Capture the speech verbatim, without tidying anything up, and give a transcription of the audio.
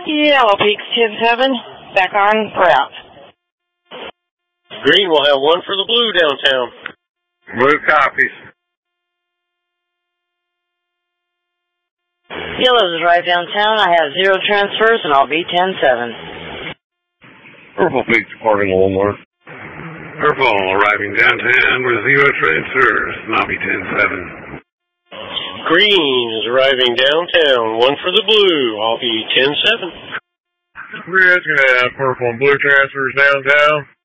Yellow Peaks ten seven, back on route. Green will have one for the blue downtown. Blue copies. Yellow's arrived downtown. I have zero transfers, and I'll be ten seven. Purple Peaks departing Walmart. Purple arriving downtown with zero transfers, and I'll be ten seven. Green is arriving downtown, one for the blue. I'll be ten seven. Red's going to have purple and blue transfers downtown.